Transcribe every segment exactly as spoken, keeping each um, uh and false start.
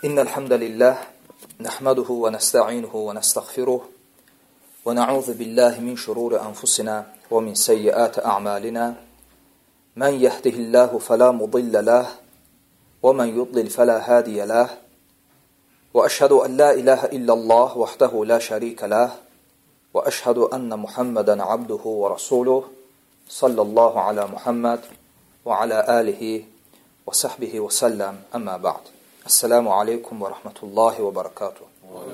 إن الحمد لله نحمده ونستعينه ونستغفره ونعوذ بالله من شرور أنفسنا ومن سيئات أعمالنا من يهده الله فلا مضل له ومن يضلل فلا هادي له وأشهد أن لا إله إلا الله وحده لا شريك له وأشهد أن محمدا عبده ورسوله صلى الله على محمد وعلى آله وصحبه وسلم أما بعد. Esselamu aleykum və rəhmətullahi və barakatuhu.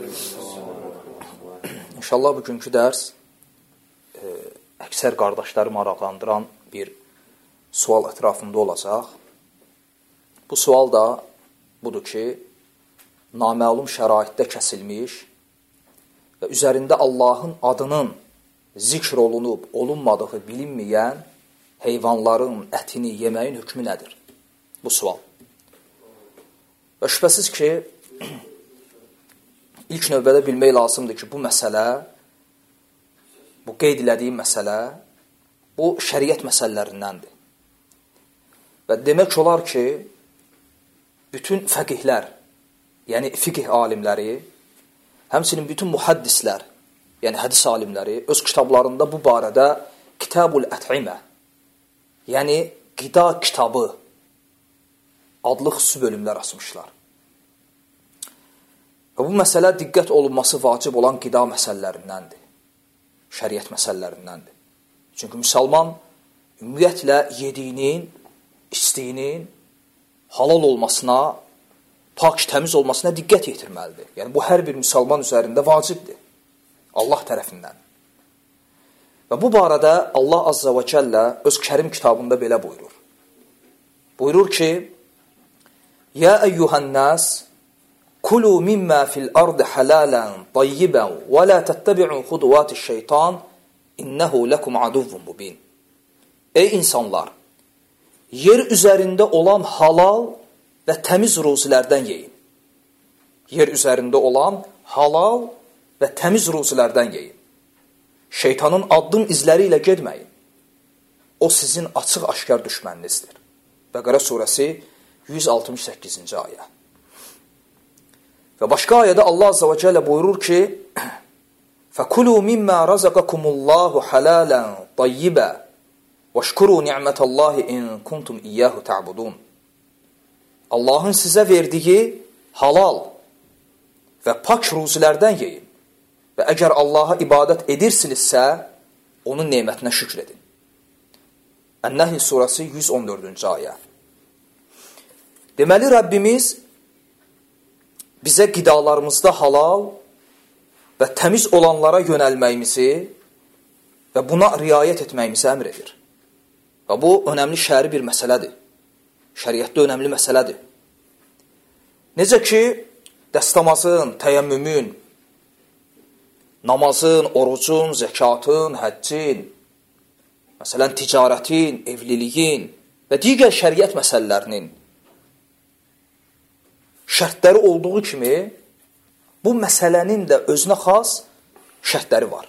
İnşallah bugünkü dərs e, əksər qardaşları maraqlandıran bir sual ətrafında olacaq. Bu sual da budur ki, naməlum şəraitdə kəsilmiş və üzərində Allahın adının zikr olunub, olunmadığı bilinməyən heyvanların ətini yeməyin hökmü nədir? Bu sual. Və şübhəsiz ki, ilk növbədə bilmək lazımdır ki, bu məsələ, bu qeyd elədiyim məsələ, bu şəriət məsələlərindəndir. Və demək olar ki, bütün fəqihlər, yəni fiqh alimləri, həmçinin bütün muhaddislər, yəni hədis alimləri, öz kitablarında bu barədə Kitabul Ət'imə, yəni qida kitabı adlı xüsusi bölümlər açmışlar. Və bu məsələ diqqət olunması vacib olan qida məsələlərindəndir. Şəriət məsələlərindəndir. Çünki müsəlman ümumiyyətlə yediyinin, istiyinin halal olmasına, pak, təmiz olmasına diqqət yetirməlidir. Yəni bu hər bir müsəlman üzərində vacibdir. Allah tərəfindən. Və bu barədə Allah Azza və Cəllə öz kərim kitabında belə buyurur. Buyurur ki, Ya eyyuhən-nas, kulu mimma fil-ardı halalan tayyiban və la təttəbi'u xuduvatiş-şeytan, innehu lekum aduvvun mubin. Ey insanlar, yer üzərində olan halal və təmiz ruzilərdən yeyin. Yer üzərində olan halal və təmiz ruzilərdən yeyin. Şeytanın addım izləri ilə getməyin. O sizin açıq-aşkar düşməninizdir. Bəqərə surəsi yüz altmış səkkizinci ayə. Və başqa ayədə Allah Azza və Cəllə buyurur ki, فَكُلُوا مِمَّا رَزَقَكُمُ اللّٰهُ حَلَالًا طَيِّبًا وَاشْكُرُوا نِعْمَةَ اللّٰهِ اِنْ كُنْتُمْ اِيَّهُ تَعْبُدُونَ. Allahın sizə verdiyi halal və pak ruzilərdən yeyin və əgər Allaha ibadət edirsinizsə, onun nemətinə şükr edin. Ən-Nəhl surəsi yüz on dördüncü ayə. Deməli, Rəbbimiz bizə qidalarımızda halal və təmiz olanlara yönəlməyimizi və buna riayət etməyimizi əmr edir. Və bu, önəmli şəri bir məsələdir. Şəriətdə önəmli məsələdir. Necə ki, dəstəmazın, təyəmmümün, namazın, orucun, zəkatın, həccin, məsələn, ticarətin, evliliyin və digər şəriət məsələlərinin şərtləri olduğu kimi, bu məsələnin də özünə xas şərtləri var.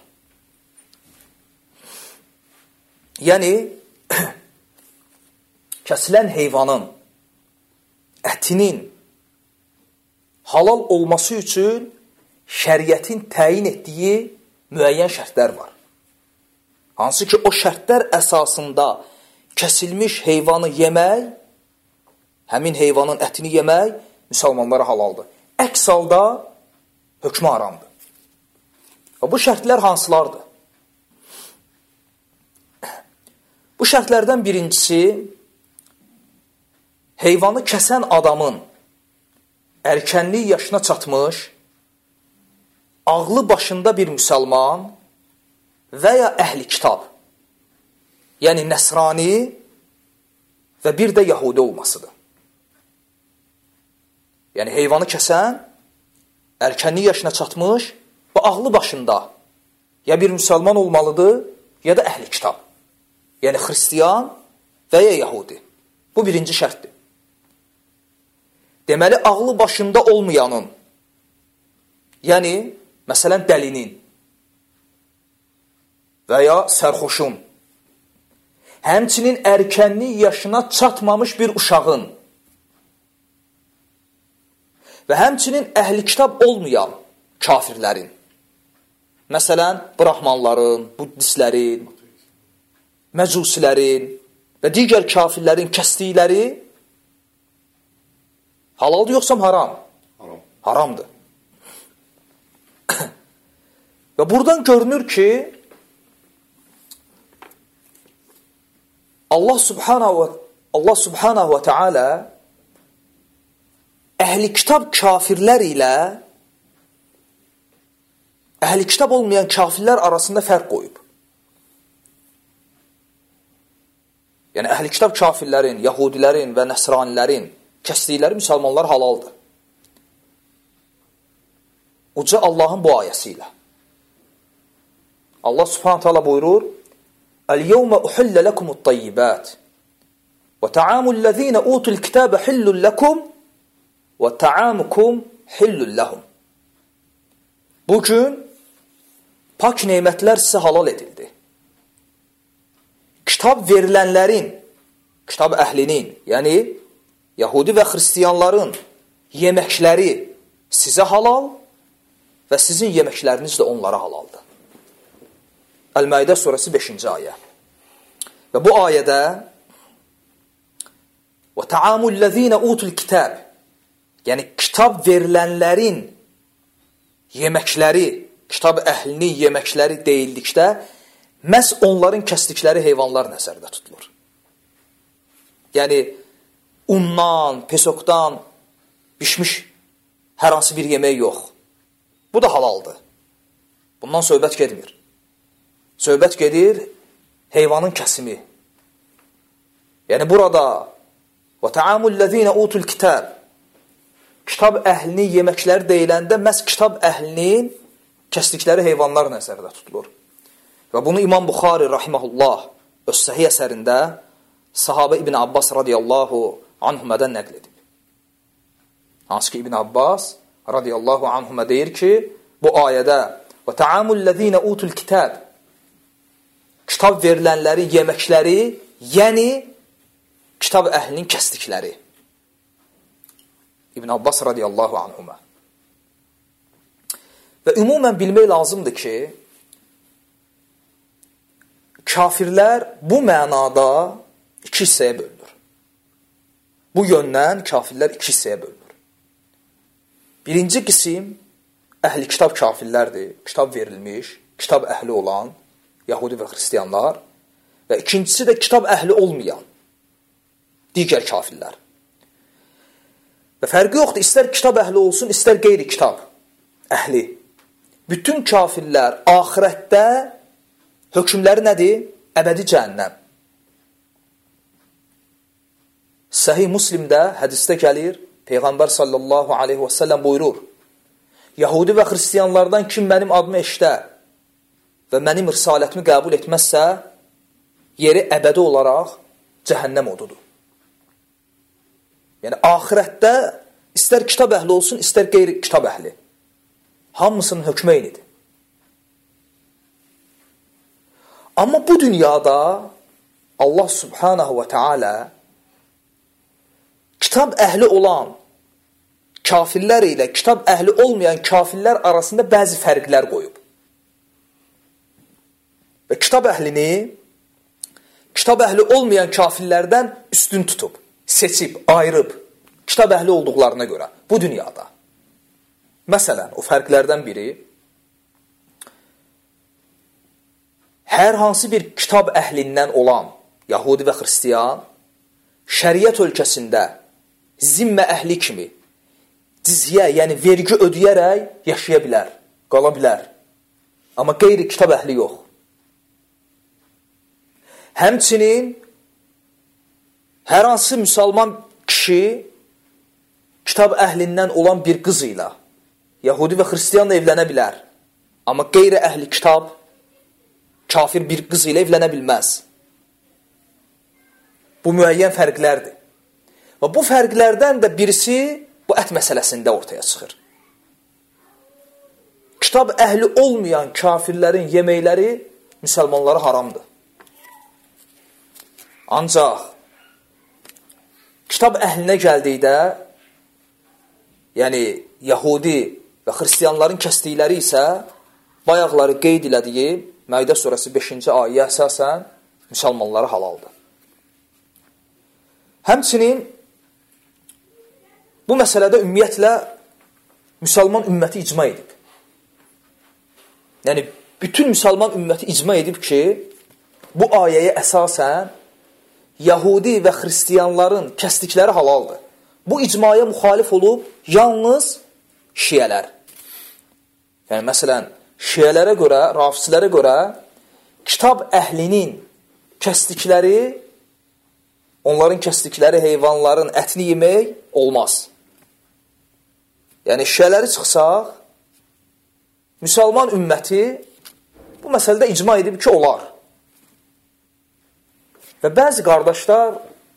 Yəni, kəsilən heyvanın ətinin halal olması üçün şəriətin təyin etdiyi müəyyən şərtlər var. Hansı ki, o şərtlər əsasında kəsilmiş heyvanı yemək, həmin heyvanın ətini yemək, müsəlmanlara halaldır. Əks halda hökmü haramdır. Və bu şərtlər hansılardır? Bu şərtlərdən birincisi, heyvanı kəsən adamın erkənlik yaşına çatmış, ağlı başında bir müsəlman və ya əhli kitab, yəni nəsrani və bir də yahudi olmasıdır. Yəni, heyvanı kəsən, erkənlik yaşına çatmış və ağlı başında ya bir müsəlman olmalıdır, ya da əhli kitab. Yəni, xristiyan və ya yahudi. Bu birinci şərtdir. Deməli, ağlı başında olmayanın, yəni, məsələn, dəlinin və ya sərxoşun, həmçinin erkənlik yaşına çatmamış bir uşağın və həmçinin əhli kitab olmayan kafirlərin, məsələn, brahmanların, buddistlərin, məcusilərin və digər kafirlərin kəsdikləri halaldır yoxsa haram? Haram. Haramdır. Və buradan görünür ki, Allah subhanahu və Allah subhanahu və teala əhli kitab kafirlər ilə əhli kitab olmayan kafirlər arasında fərq qoyub. Yəni, əhli kitab kafirlərin, yahudilərin və nəsranilərin kəsdikləri müsəlmanlar halaldır. Uca Allahın bu ayəsi ilə. Allah subhanahu teala buyurur, Əl-yevmə uhillə ləkumut tayyibət və ta'amullezine utul kitabə hillun ləkum və ta'amukum hillun ləhum. Bugün pak neymətlər sizə halal edildi. Kitab verilənlərin, kitab əhlinin, yəni Yahudi və Xristiyanların yeməkləri sizə halal və sizin yeməkləriniz də onlara halaldır. Əl-Maidə surəsi beşinci ayə. Və bu ayədə və ta'amullezine utul kitab, yəni kitab verilənlərin yeməkləri, kitab əhlinin yeməkləri deyildikdə, məhz onların kəsdikləri heyvanlar nəzərdə tutulur. Yəni, undan, pesokdan bişmiş hər hansı bir yemək yox. Bu da halaldır. Bundan söhbət gedmir. Söhbət gedir heyvanın kəsimi. Yəni, burada və ta'amullezine utul kitab, kitab əhlinin yeməkləri deyiləndə məhz kitab əhlinin kəsdikləri heyvanlar nəzərdə tutulur. Və bunu İmam Buxari rahiməhullah öz səhih əsərində sahabə İbn Abbas radiyallahu anhumədən nəql edib. Hansı ki İbn Abbas radiyallahu anhumə deyir ki, bu ayədə və ta'amullezine utul kitab, kitab verilənlərin yeməkləri, yəni kitab əhlinin kəsdikləri. İbn Abbas radiyallahu anhumə. Və ümumən bilmək lazımdır ki, kafirlər bu mənada iki hissəyə bölünür. Bu yöndən kafirlər iki hissəyə bölünür. Birinci qisim əhli kitab kafirlərdir, kitab verilmiş, kitab əhli olan Yahudi və Xristiyanlar və ikincisi də kitab əhli olmayan digər kafirlər. Və fərqi yoxdur, istər kitab əhli olsun, istər qeyri kitab əhli. Bütün kafirlər axirətdə hökmləri nədir? Əbədi cəhənnəm. Səhih Müslimdə hədisdə gəlir, Peyğəmbər sallallahu aleyhi və səlləm buyurur, Yahudi və Xristiyanlardan kim mənim adımı eşdə və mənim risalətimi qəbul etməzsə, yeri əbədi olaraq cəhənnəm odudur. Yəni, axirətdə istər kitab əhli olsun, istər qeyri kitab əhli. Hamısının hökmü eynidir. Amma bu dünyada Allah subhanahu və teala kitab əhli olan kafirlər ilə kitab əhli olmayan kafirlər arasında bəzi fərqlər qoyub. Və kitab əhlini kitab əhli olmayan kafirlərdən üstün tutub, seçib, ayırıb, kitab əhli olduqlarına görə bu dünyada. Məsələn, o fərqlərdən biri, hər hansı bir kitab əhlindən olan Yahudi və Xristiyan şəriət ölkəsində zimmə əhli kimi cizyə, yəni vergi ödəyərək yaşaya bilər, qala bilər. Amma qeyri kitab əhli yox. Həmçinin hər hansı müsəlman kişi kitab əhlindən olan bir qız ilə Yahudi və Xristiyanla evlənə bilər. Amma qeyri əhli kitab kafir bir qız ilə evlənə bilməz. Bu müəyyən fərqlərdir. Və bu fərqlərdən də birisi bu ət məsələsində ortaya çıxır. Kitab əhli olmayan kafirlərin yeməkləri müsəlmanlara haramdır. Ancaq kitab əhlinə gəldikdə yəni Yahudi və xristiyanların kəsdikləri isə bayaqları qeyd elədiyi Məidə surəsi beşinci ayə əsasən müsəlmanlara halaldır. Həmçinin bu məsələdə ümumiyyətlə müsəlman ümməti icma edib. Yəni, bütün müsəlman ümməti icma edib ki, bu ayəyə əsasən Yahudi və xristiyanların kəsdikləri halaldır. Bu icmaya müxalif olub yalnız şiyələr. Yəni, məsələn, şiyələrə görə, rafizlərə görə kitab əhlinin kəsdikləri, onların kəsdikləri heyvanların ətini yemək olmaz. Yəni, şiyələri çıxsaq, müsəlman ümməti bu məsələdə icma edib ki, olar. Və bəzi qardaşlar,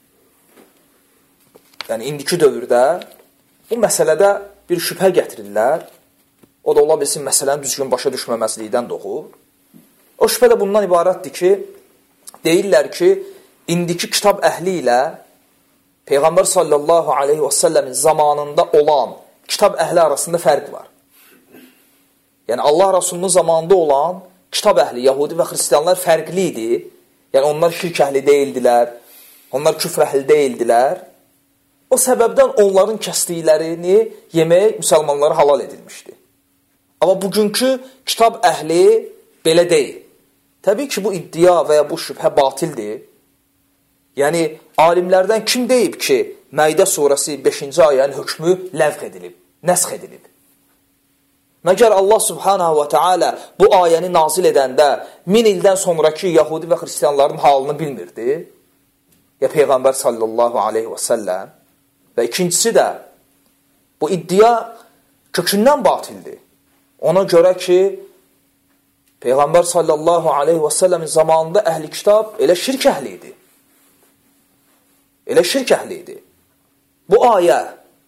yəni indiki dövrdə bu məsələdə bir şübhə gətirirlər. O da ola bilsin, məsələni düzgün başa düşməməzlikdən doğur. O şübhə də bundan ibarətdir ki, deyirlər ki, indiki kitab əhli ilə Peyğəmbər sallallahu aleyhi və səlləmin zamanında olan kitab əhli arasında fərq var. Yəni, Allah Rasulunun zamanında olan kitab əhli, Yahudi və xristiyanlar fərqli idi. Yəni, onlar şirk əhli deyildilər, onlar küfr əhli deyildilər. O səbəbdən onların kəsdiklərini yemək müsəlmanlara halal edilmişdi. Amma bugünkü kitab əhli belə deyil. Təbii ki, bu iddia və ya bu şübhə batildir. Yəni, alimlərdən kim deyib ki, Məidə surəsi beşinci ayənin hökmü ləğv edilib, nəsx edilib? Məgər Allah subhanahu və teala bu ayəni nazil edəndə min ildən sonraki Yahudi və xristiyanların halını bilmirdi? Ya Peyğəmbər sallallahu aleyhi və səlləm? Və ikincisi də, bu iddia kökündən batildir. Ona görə ki, Peyğəmbər sallallahu aleyhi və səlləmin zamanında əhli kitab elə şirk əhli idi. Elə şirk əhli idi. Bu ayə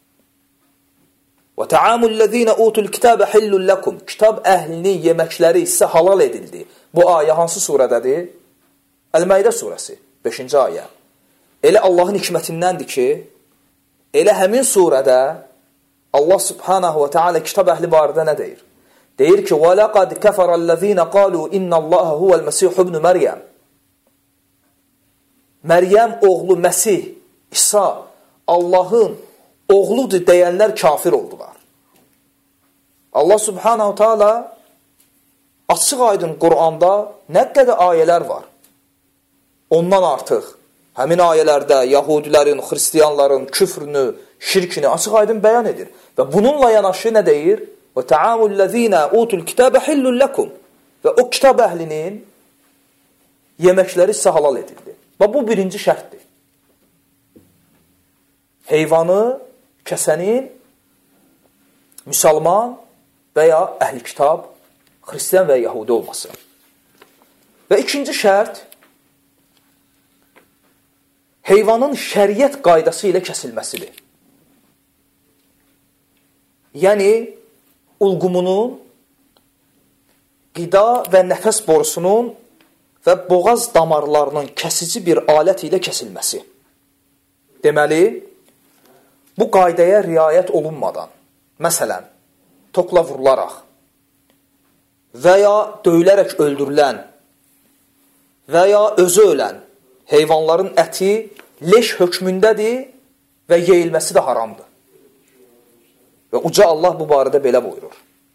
və ta'amullezine utul kitabe hillul lakum, kitab əhlinin yeməkləri sizə halal edildi. Bu ayə hansı surədədir? Əl-Məidə surəsi, beşinci ayə. Elə Allahın hikmətindəndir ki, elə həmin surədə Allah subhanahu və teala kitab əhli barədə nə deyir? Deyir ki, وَلَقَدْ كَفَرَ الَّذ۪ينَ قَالُوا اِنَّ اللّٰهَ هُوَ الْمَسِيحُ ibn Məryəm. Məryəm oğlu Məsih, İsa, Allahın oğludur deyənlər kafir oldular. Allah subhanahu teala açıq aydın Quranda nə qədər ayələr var. Ondan artıq həmin ayələrdə Yahudilərin, xristiyanların küfrünü, şirkini açıq aydın bəyan edir. Və bununla yanaşı nə deyir? Və ta'amullezine utul kitabe hillul lakum. Və o kitab əhlinin yeməkləri sizə halal edildi. Və bu birinci şərtdir. Heyvanı kəsənin müsəlman və ya əhli kitab, xristiyan və ya Yahudi olması. Və ikinci şərt, heyvanın şəriət qaydası ilə kəsilməsidir. Yəni, ulqumunun, qida və nəfəs borusunun və boğaz damarlarının kəsici bir alət ilə kəsilməsi. Deməli, bu qaydaya riayət olunmadan, məsələn, tokla vurularaq və ya döyülərək öldürülən və ya özü ölən heyvanların əti leş hökmündədir və yeyilməsi də haramdır. Və uca Allah bu barədə belə buyurur.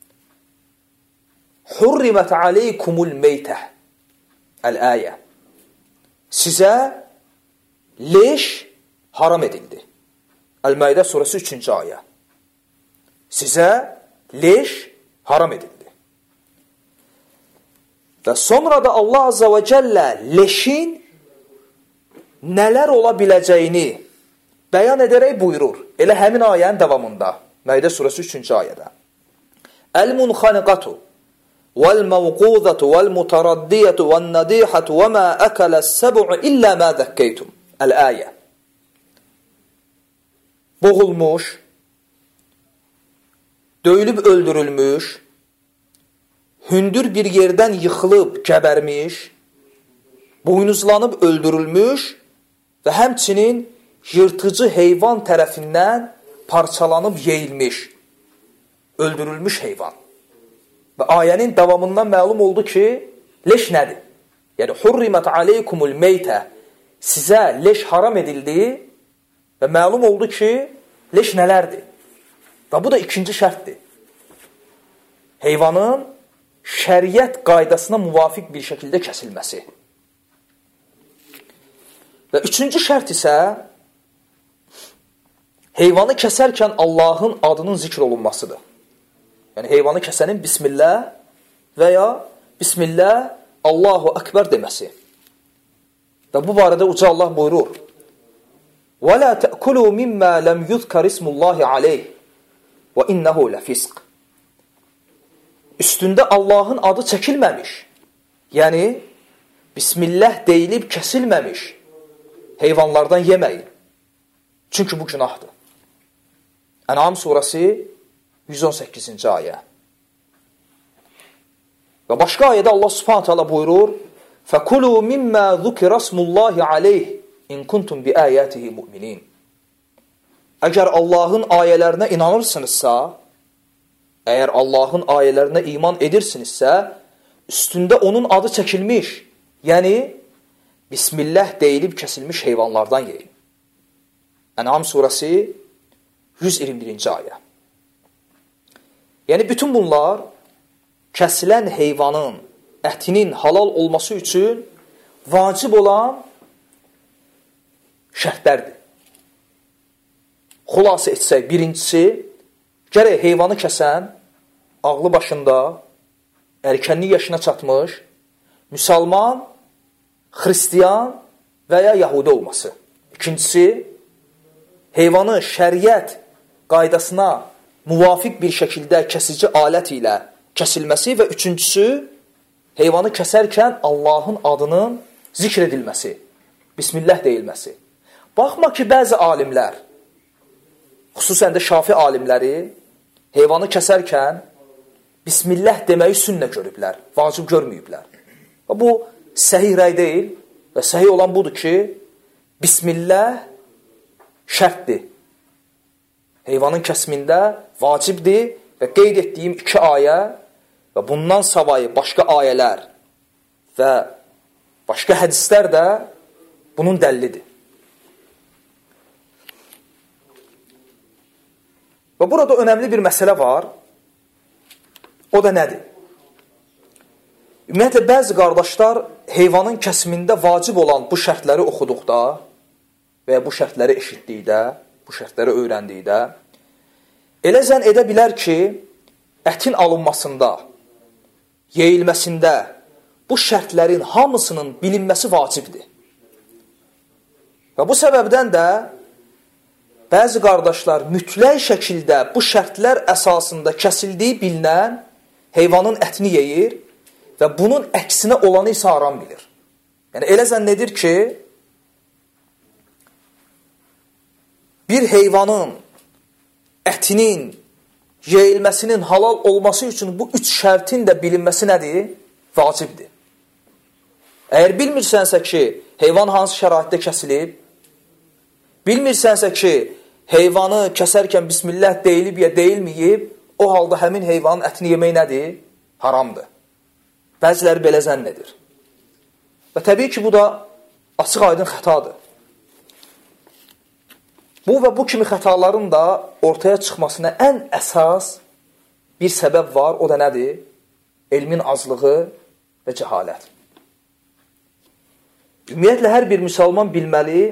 Hurrimət aleykumul meytəh. Əl-əyə. Sizə leş haram edildi. Əl-Məidə surəsi üçüncü ayə. Sizə leş haram edildi. Və sonra da Allah azza və cəllə leşin nələr ola biləcəyini bəyan edərək buyurur. Elə həmin ayənin davamında. Məidə surəsi üçüncü ayədə. Əl-munxaniqatu vəl-məvqudatu vəl-mutaraddiyatu vəl-nadihatu və mə əkələs-səbu'u illə mə zəkkeytum. Əl-əyə. Boğulmuş, döyülüb öldürülmüş, hündür bir yerdən yıxılıb gəbərmiş, boynuzlanıb öldürülmüş və həmçinin yırtıcı heyvan tərəfindən parçalanıb yeyilmiş, öldürülmüş heyvan. Və ayənin davamından məlum oldu ki, leş nədir? Yəni, hurrimat aleykumul meytə, sizə leş haram edildi və məlum oldu ki, leş nələrdir? Və bu da ikinci şərtdir. Heyvanın şəriət qaydasına müvafiq bir şəkildə kəsilməsi. Və üçüncü şərt isə heyvanı kəsərkən Allahın adının zikr olunmasıdır. Yəni, heyvanı kəsənin Bismillah və ya Bismillah, Allahu Akbar deməsi. Və bu barədə Uca Allah buyurur, وَلَا تَأْكُلُوا مِمَّا لَمْ يُذْكَرِ اسْمُ اللّٰهِ عَلَيْهِ وَإِنَّهُ لَفِسْقٍ Üstündə Allahın adı çəkilməmiş, yəni Bismillah deyilib kəsilməmiş heyvanlardan yeməyin. Çünki bu günahdır. Ən'am surəsi yüz on səkkizinci ayə. Və başqa ayədə Allah subhanahu teala buyurur, فَكُلُوا مِمَّا ذُكِرَ اسْمُ اللّٰهِ عَلَيْهِ اِنْ كُنْتُمْ بِآيَاتِهِ مُؤْمِنِينَ Əgər Allahın ayələrinə inanırsınızsa, əgər Allahın ayələrinə iman edirsinizsə, üstündə onun adı çəkilmiş, yəni Bismillah deyilib kəsilmiş heyvanlardan yeyin. Ən'am surəsi yüz iyirmi birinci ayə. Yəni, bütün bunlar kəsilən heyvanın ətinin halal olması üçün vacib olan şərtlərdir. Xülasə etsək, birincisi, gərək heyvanı kəsən, ağlı başında, erkənlik yaşına çatmış, müsəlman, xristiyan və ya yahudi olması. İkincisi, heyvanı şəriət qaydasına müvafiq bir şəkildə kəsici alət ilə kəsilməsi və üçüncüsü, heyvanı kəsərkən Allahın adının zikr edilməsi, Bismillah deyilməsi. Baxma ki, bəzi alimlər, xüsusən də şafi alimləri, heyvanı kəsərkən Bismillah deməyi sünnə görüblər, vacib görməyiblər. Və bu səhih rəy deyil və səhih olan budur ki, Bismillah şərtdir. Heyvanın kəsmində vacibdir və qeyd etdiyim iki ayə və bundan savayı başqa ayələr və başqa hədislər də bunun dəllidir. Və burada önəmli bir məsələ var. O da nədir? Ümumiyyətlə, bəzi qardaşlar heyvanın kəsimində vacib olan bu şərtləri oxuduqda və ya bu şərtləri eşitdikdə, bu şərtləri öyrəndikdə, elə zənn edə bilər ki, ətin alınmasında, yeyilməsində bu şərtlərin hamısının bilinməsi vacibdir. Və bu səbəbdən də bəzi qardaşlar mütləq şəkildə bu şərtlər əsasında kəsildiyi bilinən heyvanın ətini yeyir və bunun əksinə olanı isə haram bilir. Yəni, elə zənn edir ki, bir heyvanın ətinin yeyilməsinin halal olması üçün bu üç şərtin də bilinməsi nədir? Vacibdir. Əgər bilmirsənsə ki, heyvan hansı şəraitdə kəsilib, bilmirsənsə ki, heyvanı kəsərkən Bismillah deyilib ya deyilməyib, o halda həmin heyvanın ətini yemək nədir? Haramdır. Bəziləri belə zənn edir. Və təbii ki, bu da açıq aydın xətadır. Bu və bu kimi xətaların da ortaya çıxmasına ən əsas bir səbəb var, o da nədir? Elmin azlığı və cəhalət. Ümumiyyətlə, hər bir müsəlman bilməli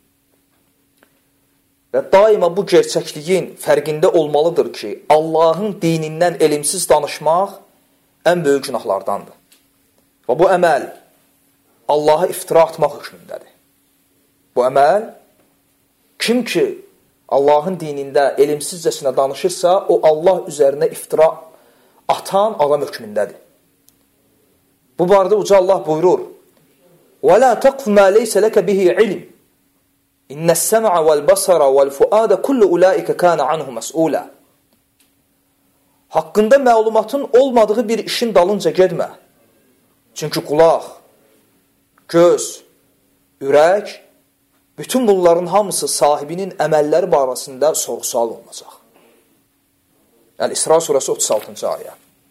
və daima bu gerçəkliyin fərqində olmalıdır ki, Allahın dinindən elmsiz danışmaq ən böyük günahlardandır. Və bu əməl Allaha iftira atmaq hökmündədir. Bu əməl, kim ki Allahın dinində elmsizcəsinə danışırsa, o Allah üzərinə iftira atan adam hökmündədir. Bu barədə Uca Allah buyurur, وَلَا تَقْفُ مَا لَيْسَ لَكَ بِهِ عِلْمٍ إِنَّ السَّمْعَ وَالْبَصَرَ وَالْفُؤَادَ كُلُّ أُولَٰئِكَ كَانَ عَنْهُ مَسْئُولًا Haqqında məlumatın olmadığı bir işin dalınca getmə. Çünki qulaq, göz, ürək bütün bunların hamısı sahibinin əməlləri barəsində sorğu-sual olunacaq. Əl-İsra surəsi otuz altıncı ayə.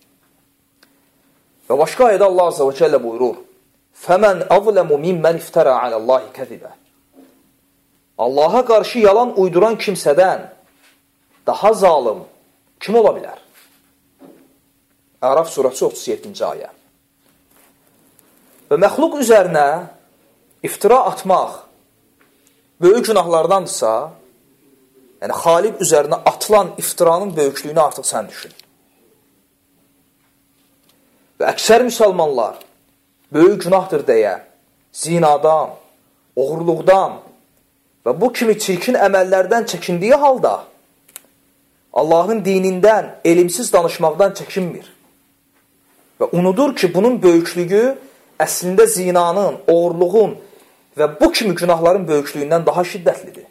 Və başqa ayədə Allah Azza və Cəllə buyurur: "Fəmən azlamu mimmen iftara alallahi kəzibə." Allaha qarşı yalan uyduran kimsədən daha zalım kim ola bilər? Əraf surəsi otuz yeddinci ayə. Və məxluq üzərinə iftira atmaq böyük günahlardandırsa, yəni Xaliq üzərinə atılan iftiranın böyüklüyünü artıq sən düşün. Və əksər müsəlmanlar böyük günahdır deyə zinadan, oğurluqdan və bu kimi çirkin əməllərdən çəkindiyi halda Allahın dinindən elimsiz danışmaqdan çəkinmir. Və unudur ki, bunun böyüklüyü əslində zinanın, oğurluğun və bu kimi günahların böyüklüyündən daha şiddətlidir.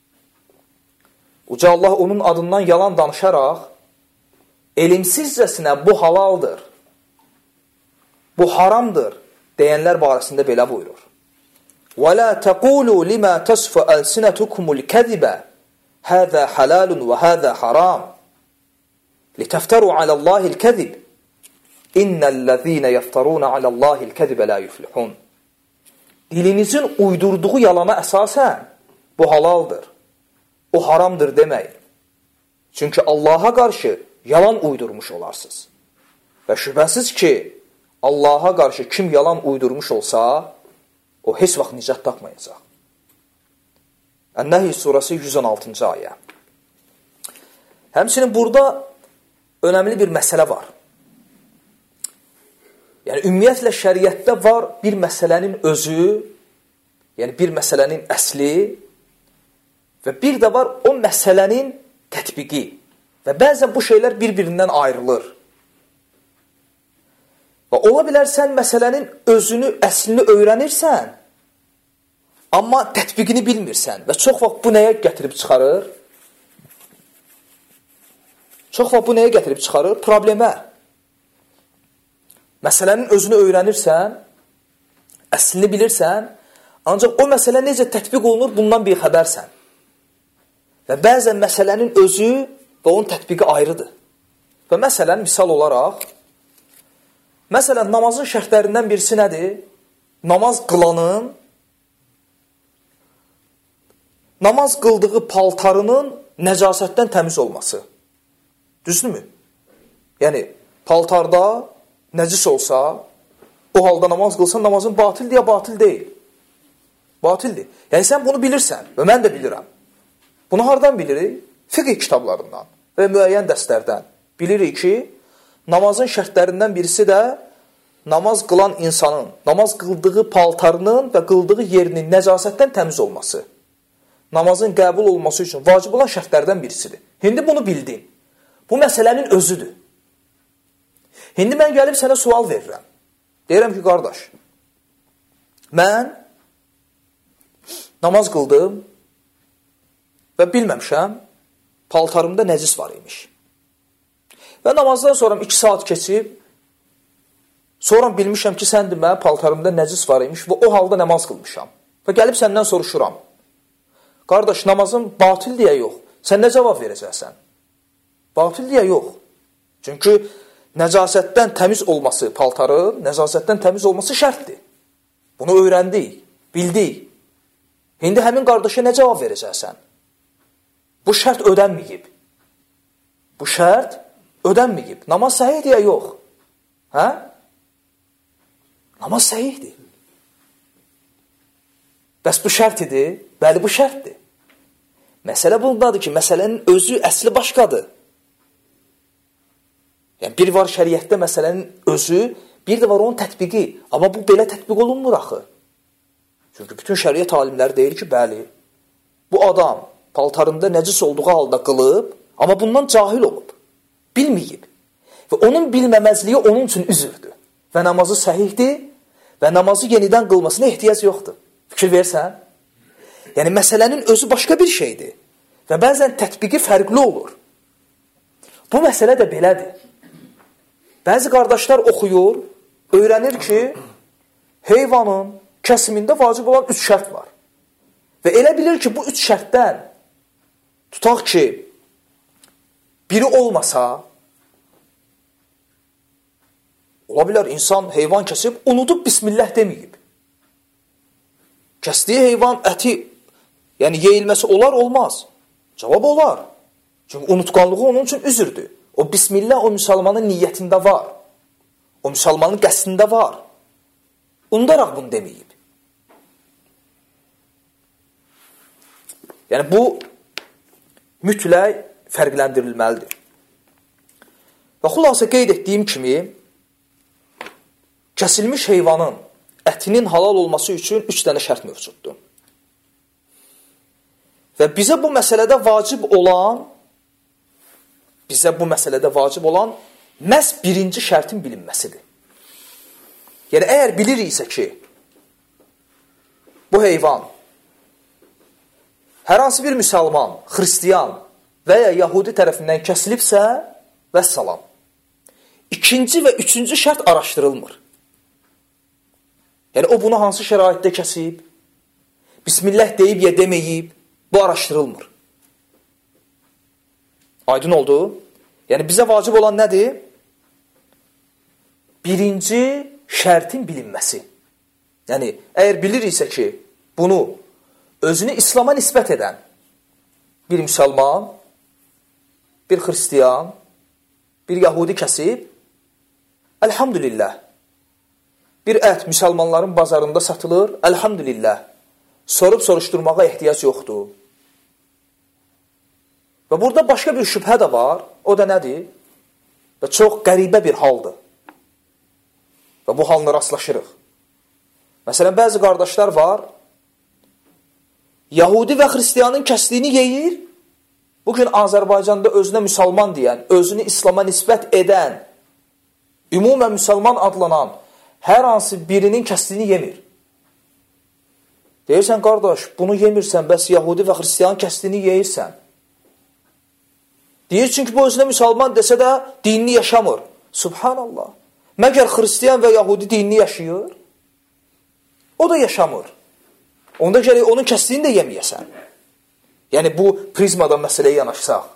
Uca Allah onun adından yalan danışaraq elimsizcəsinə bu halaldır, bu haramdır deyənlər barəsində belə buyurur. وَلَا تَقُولُوا لِمَا تَصْفُ أَلْسِنَتُكُمُ الْكَذِبَ هَذَا حَلَالٌ وَهَذَا حَرَامٌ لِتَفْتَرُوا عَلَى اللّٰهِ الْكَذِبِ إِنَّ الَّذ۪ينَ يَفْتَرُونَ عَلَى اللّٰهِ الْكَذِبَ لَا يُفْلِحُونَ. Dilinizin uydurduğu yalana əsasən bu halaldır, o haramdır deməyin. Çünki Allaha qarşı yalan uydurmuş olarsınız. Və şübhəsiz ki, Allaha qarşı kim yalan uydurmuş olsa, o heç vaxt nicat tapmayacaq. Ən-Nəhl surəsi yüz on altıncı ayə. Həmçinin burada önəmli bir məsələ var. Yəni, ümumiyyətlə şəriətdə var bir məsələnin özü, yəni bir məsələnin əsli və bir də var o məsələnin tətbiqi. Və bəzən bu şeylər bir-birindən ayrılır. Və ola bilər sən məsələnin özünü, əslini öyrənirsən, amma tətbiqini bilmirsən. Və çox vaxt bu nəyə gətirib çıxarır? Çox vaxt bu nəyə gətirib çıxarır? Problemə. Məsələnin özünü öyrənirsən, əslini bilirsən, ancaq o məsələ necə tətbiq olunur, bundan bir xəbərsən. Və bəzən məsələnin özü və onun tətbiqi ayrıdır. Və məsələn, misal olaraq, məsələn, namazın şərtlərindən birisi nədir? Namaz qılanın, namaz qıldığı paltarının nəcasətdən təmiz olması. Düzdürmü? Yəni, paltarda nəcis olsa, o halda namaz qılsan, namazın batildir ya batil deyil. Batildir. Yəni, sən bunu bilirsən və mən də bilirəm. Bunu hardan bilirik? Fiqh kitablarından və müəyyən dərslərdən. Bilirik ki, namazın şərtlərindən birisi də namaz qılan insanın, namaz qıldığı paltarının və qıldığı yerinin nəcasətdən təmiz olması. Namazın qəbul olması üçün vacib olan şərtlərdən birisidir. İndi bunu bildin. Bu məsələnin özüdür. İndi mən gəlib sənə sual verirəm. Deyirəm ki, qardaş, mən namaz qıldım və bilməmişəm, paltarımda nəcis var imiş. Və namazdan sonra iki saat keçib, sonra bilmişəm ki, sən demə, paltarımda nəcis var imiş və o halda namaz qılmışam. Və gəlib səndən soruşuram. Qardaş, namazın batil deyə yox. Sən nə cavab verəcəksən? Batil deyə yox. Çünki nəcasətdən təmiz olması paltarın, nəcasətdən təmiz olması şərtdir. Bunu öyrəndik, bildik. İndi həmin qardaşa nə cavab verəcəksən? Bu şərt ödənməyib. Bu şərt ödənməyib. Namaz səhihdir ya yox? Hə? Namaz səhihdir. Bəs bu şərt idi? Bəli, bu şərtdir. Məsələ bundadır ki, məsələnin özü, əsli başqadır. Yəni, bir var şəriətdə məsələnin özü, bir də var onun tətbiqi. Amma bu belə tətbiq olunmur axı. Çünki bütün şəriət alimləri deyir ki, bəli, bu adam paltarında nəcis olduğu halda qılıb, amma bundan cahil olub, bilməyib. Və onun bilməməzliyi onun üçün üzürdür. Və namazı səhihdir və namazı yenidən qılmasına ehtiyac yoxdur. Fikir versən? Yəni, məsələnin özü başqa bir şeydir. Və bəzən tətbiqi fərqli olur. Bu məsələ də belədir. Bəzi qardaşlar oxuyur, öyrənir ki, heyvanın kəsimində vacib olan üç şərt var. Və elə bilir ki, bu üç şərtdən tutaq ki, biri olmasa, ola bilər insan heyvan kəsib, unudub bismillah deməyib. Kəsdiyi heyvan əti, yəni yeyilməsi olar, olmaz. Cavab olar. Çünki unutqanlığı onun üçün üzürdür. O bismillah o müsəlmanın niyyətində var. O müsəlmanın qəsdində var. Unudaraq bunu deməyib. Yəni bu mütləq fərqləndirilməlidir. Və xülasə qeyd etdiyim kimi, kəsilmiş heyvanın ətinin halal olması üçün üç dənə şərt mövcuddur. Və bizə bu məsələdə vacib olan, bizə bu məsələdə vacib olan məhz birinci şərtin bilinməsidir. Yəni, əgər biliriksə ki, bu heyvan hər hansı bir müsəlman, xristiyan və ya yahudi tərəfindən kəsilibsə, vəssalam. İkinci və üçüncü şərt araşdırılmır. Yəni, o bunu hansı şəraitdə kəsib, bismillah deyib ya deməyib, bu araşdırılmır. Aydın oldu? Yəni, bizə vacib olan nədir? Birinci şərtin bilinməsi. Yəni, əgər biliriksə ki, bunu özünü İslama nisbət edən bir müsəlman, bir xristiyan, bir yahudi kəsib, əlhamdülillah, bir ət müsəlmanların bazarında satılır, əlhamdülillah, sorub soruşturmağa ehtiyac yoxdur. Və burada başqa bir şübhə də var, o da nədir? Və çox qəribə bir haldır. Və bu halına rastlaşırıq. Məsələn, bəzi qardaşlar var, yahudi və xristiyanın kəsdiyini yeyir, bugün Azərbaycanda özünə müsəlman deyən, özünü İslama nisbət edən, ümumən müsəlman adlanan hər hansı birinin kəsdiyini yemir. Deyirsən, qardaş, bunu yemirsən, bəs yahudi və xristiyanın kəsdiyini yeyirsən. Deyir, çünki bu özünə müsəlman desə də dinini yaşamır. Subhanallah. Məgər xristiyan və yahudi dinini yaşayır? O da yaşamır. Onda gərək onun kəsdiyini də yeməyəsən. Yəni, bu prizmadan məsələyə yanaşsaq.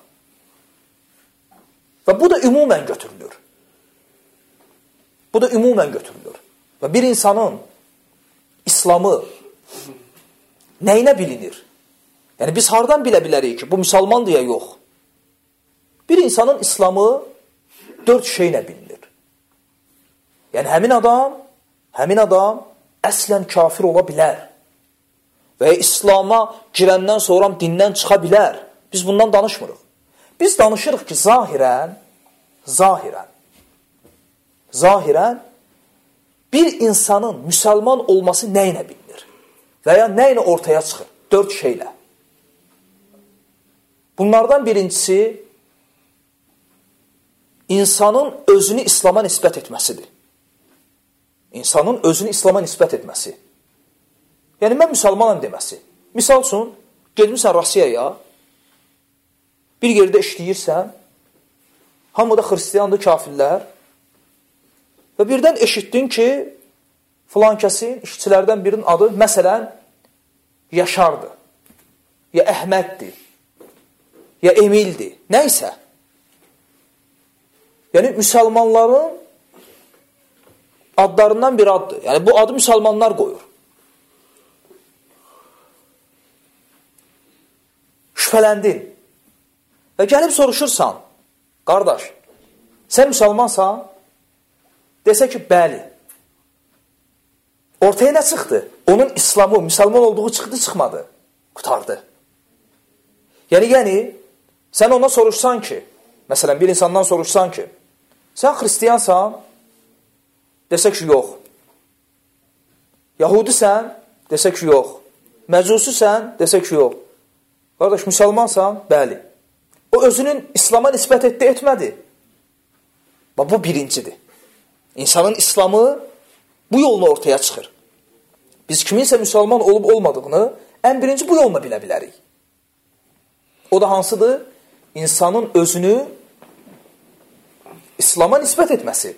Və bu da ümumən götürülür. Bu da ümumən götürülür. Və bir insanın İslamı nəyinə bilinir? Yəni, biz hardan bilə bilərik ki, bu müsəlmandır ya yox? Bir insanın İslamı dörd şeylə bilinir. Yəni, həmin adam, həmin adam əslən kafir ola bilər. Və İslama girəndən sonra dindən çıxa bilər. Biz bundan danışmırıq. Biz danışırıq ki, zahirən, zahirən, zahirən bir insanın müsəlman olması nə ilə bilinir? Və ya nə ilə ortaya çıxır? Dörd şeylə. Bunlardan birincisi, insanın özünü İslama nisbət etməsidir. İnsanın özünü İslama nisbət etməsi. Yəni, mən müsəlmanam deməsi. Misal üçün, gedmirsən Rusiyaya, bir yerdə işləyirsən, hamıda xristiyandır, kafirlər və birdən eşitdin ki, filan kəsin, işçilərdən birinin adı, məsələn, Yaşardır, ya Əhməddir, ya Emildir, nəysə. Yəni, müsəlmanların adlarından bir addır. Yəni, bu adı müsəlmanlar qoyur. Şübhələndin və gəlib soruşursan, qardaş, sən müsəlmansan? Desə ki, bəli. Ortaya nə çıxdı? Onun İslamı, müsəlman olduğu çıxdı, çıxmadı. Qutardı. Yəni, yəni, sən ona soruşsan ki, məsələn, bir insandan soruşsan ki, sən xristiyansan? Desə ki, yox. Yahudisən? Desə ki, yox. Məcusisən? Desə ki, yox. Qardaş, müsəlmansan? Bəli. O özünün İslama nisbət etdi, etmədi. Bu birincidir. İnsanın İslamı bu yolla ortaya çıxır. Biz kiminsə müsəlman olub olmadığını ən birinci bu yolla bilə bilərik. O da hansıdır? İnsanın özünü İslama nisbət etməsi.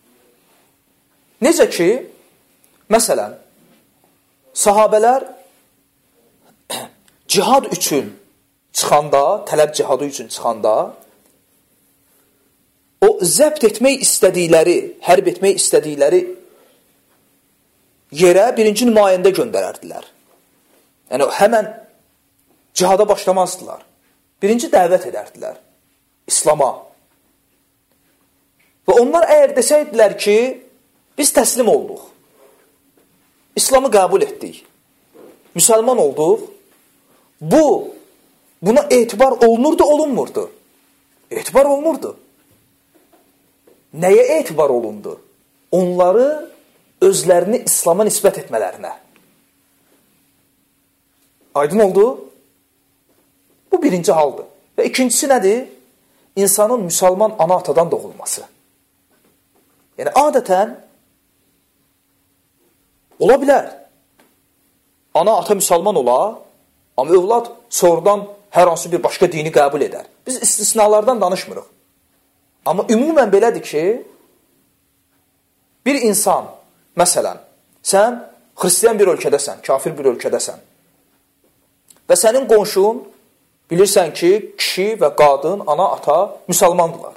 Necə ki, məsələn, sahabələr cihad üçün çıxanda, tələb cihadı üçün çıxanda, o zəbt etmək istədikləri, hərb etmək istədikləri yerə birinci nümayəndə göndərərdilər. Yəni, həmən cihada başlamazdılar. Birinci dəvət edərdilər İslama. Və onlar əgər desəydilər ki, biz təslim olduq, İslamı qəbul etdik, müsəlman olduq, bu, buna etibar olunurdu, olunmurdu. Etibar olunurdu. Nəyə etibar olundu? Onları özlərini İslama nisbət etmələrinə. Aydın oldu? Bu birinci haldır. Və ikincisi nədir? İnsanın müsəlman ana-atadan doğulması. Yəni, adətən ola bilər. Ana-ata müsəlman ola, amma övlad sonradan hər hansı bir başqa dini qəbul edər. Biz istisnalardan danışmırıq. Amma ümumən belədir ki, bir insan, məsələn, sən xristiyan bir ölkədəsən, kafir bir ölkədəsən və sənin qonşun bilirsən ki, kişi və qadın, ana, ata müsəlmandırlar.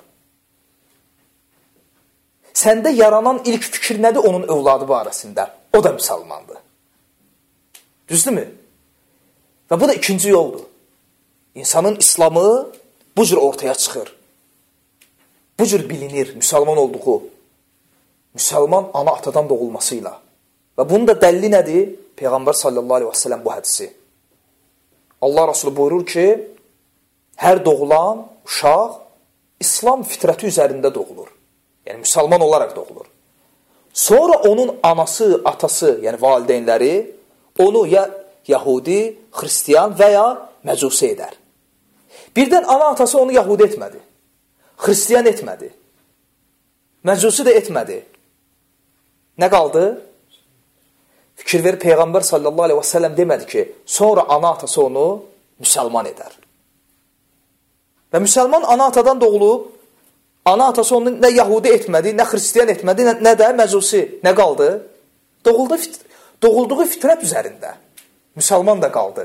Səndə yaranan ilk fikir nədir onun övladı barəsində? O da müsəlmandır. Düzdürmü? Və bu da ikinci yoldur. İnsanın İslamı bu cür ortaya çıxır. Bu cür bilinir müsəlman olduğu. Müsəlman ana atadan doğulmasıyla. Və bunun da dəlili nədir? Peyğəmbər sallallahu aleyhi və səlləm bu hədisi. Allah Rasulü buyurur ki, hər doğulan uşaq İslam fitrəti üzərində doğulur. Yəni, müsəlman olaraq doğulur. Sonra onun anası, atası, yəni valideynləri onu ya Yahudi, Xristiyan və ya Məcusi edər. Birdən ana-atası onu Yahudi etmədi. Xristiyan etmədi. Məcusi də etmədi. Nə qaldı? Fikir ver, Peyğəmbər sallallahu aleyhi və səlləm demədi ki, sonra ana-atası onu müsəlman edər. Və müsəlman ana-atadan doğulub, ana-atası onu nə Yahudi etmədi, nə Xristiyan etmədi, nə, nə də Məcusi. Nə qaldı? Doğuldu, fit doğulduğu fitrət üzərində. Müsəlman da qaldı.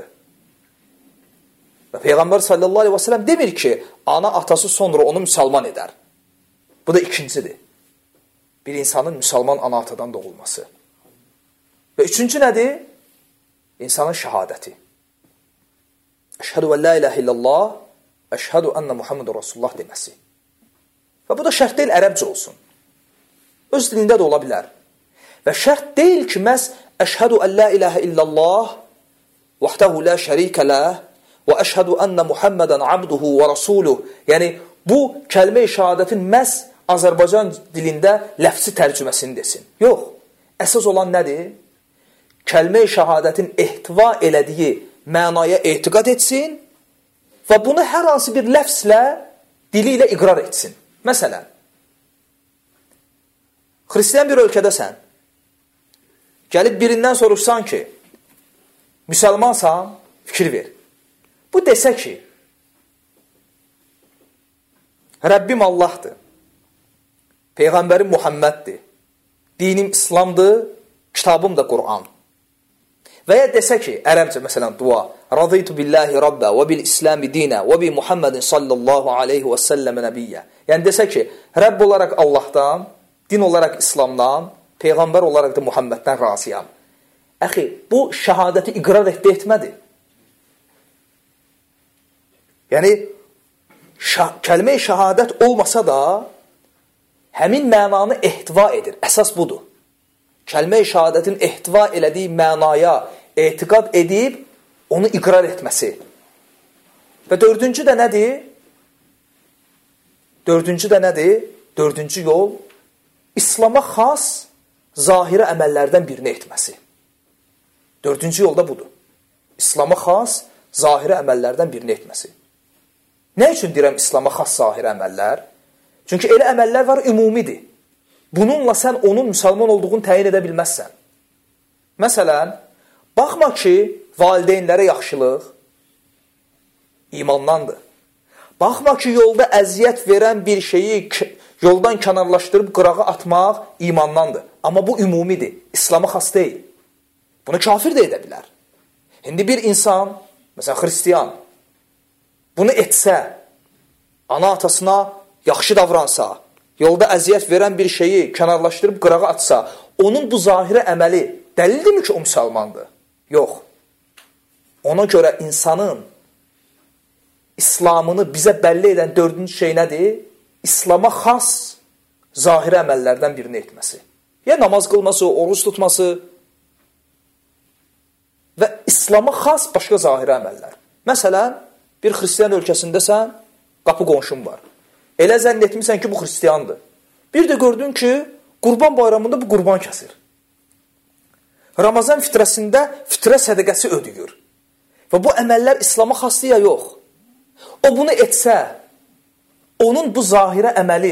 Və Peyğəmbər sallallahu aleyhi və səlləm demir ki, ana-atası sonra onu müsəlman edər. Bu da ikincidir. Bir insanın müsəlman ana-atadan doğulması. Və üçüncü nədir? İnsanın şəhadəti. Əşhədu və la iləhə illallah, əşhədu ənə Muhammedur Rasulullah deməsi. Və bu da şərt deyil, ərəbcə olsun. Öz dilində də ola bilər. Və şərt deyil ki, məhz əşhədu ən la iləhə illallah, vəhdəhu la şərikə ləh, və əşhədu ənə Muhammedən abduhu və rasuluh. Yəni, bu kəlmə-i şəhadətin məhz Azərbaycan dilində ləfsi tərcüməsini desin. Yox, əsas olan nədir? Kəlmə-i şəhadətin ehtiva elədiyi mənaya etiqad etsin və bunu hər hansı bir ləfslə, dili ilə iqrar etsin. Məsələn, xristiyan bir ölkədəsən, gəlib birindən soruşsan ki, müsəlmansan, fikir ver. Bu desə ki, Rəbbim Allahdır, Peyğəmbərim Muhamməddir, dinim İslamdır, kitabım da Qur'an. Və ya desə ki, ərəbcə məsələn dua, Raditu billahi rabbə və bil İslami dinə və bi Muhammedin sallallahu aleyhi və səlləmə nəbiyyə. Yəni desə ki, Rəbb olaraq Allahdan, din olaraq İslamdan, Peyğəmbər olaraq da Muhammeddən razıyam. Əxi, bu şəhadəti iqrar etdi, etmədi. Yəni, şah, kəlmə-i şəhadət olmasa da, həmin mənanı ehtiva edir. Əsas budur. Kəlmə-i şəhadətin ehtiva elədiyi mənaya etiqad edib, onu iqrar etməsi. Və dördüncü də nədir? Dördüncü də nədir? Dördüncü yol, İslama xas zahiri əməllərdən birini etməsi. Dördüncü yol da budur. İslama xas zahiri əməllərdən birini etməsi. Nə üçün deyirəm İslama xas zahiri əməllər? Çünki elə əməllər var, ümumidir. Bununla sən onun müsəlman olduğunu təyin edə bilməzsən. Məsələn, baxma ki, valideynlərə yaxşılıq imandandır. Baxma ki, yolda əziyyət verən bir şeyi yoldan kənarlaşdırıb qırağa atmaq imandandır. Amma bu ümumidir, İslama xas deyil. Bunu kafir də edə bilər. İndi bir insan Məsələn, xristiyan bunu etsə, ana atasına yaxşı davransa, yolda əziyyət verən bir şeyi kənarlaşdırıb qırağa atsa, onun bu zahirə əməli dəlildirmi ki, o müsəlmandır? Yox. Ona görə insanın İslamını bizə bəlli edən dördüncü şey nədir? İslama xas zahirə əməllərdən birini etməsi. Ya namaz qılması, oruç tutması və İslama xas başqa zahirə əməllər. Məsələn, bir xristiyan ölkəsindəsən, qapı qonşun var. Elə zənn etmirsən ki, bu xristiyandır. Bir də gördün ki, qurban bayramında bu qurban kəsir. Ramazan fitrəsində fitrə sədəqəsi ödəyir. Və bu əməllər İslama xasdır ya yox. O bunu etsə, onun bu zahirə əməli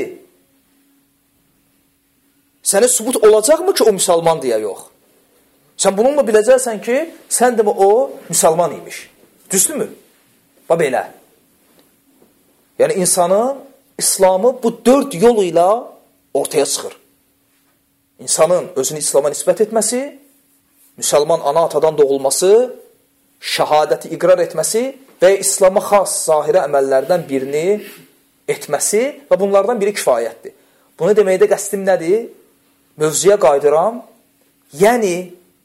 sənə sübut olacaqmı ki, o müsəlmandır ya yox? Sən bununla biləcəksən ki, sən demə o müsəlman imiş. Düzdürmü? Bax belə. Yəni, insanın İslamı bu dörd yol ilə ortaya çıxır. İnsanın özünü İslama nisbət etməsi, müsəlman ana atadan doğulması, şəhadəti iqrar etməsi və İslama xas zahirə əməllərdən birini etməsi və bunlardan biri kifayətdir. Bunu deməkdə qəsdim nədir? Mövzuya qaydıram. Yəni,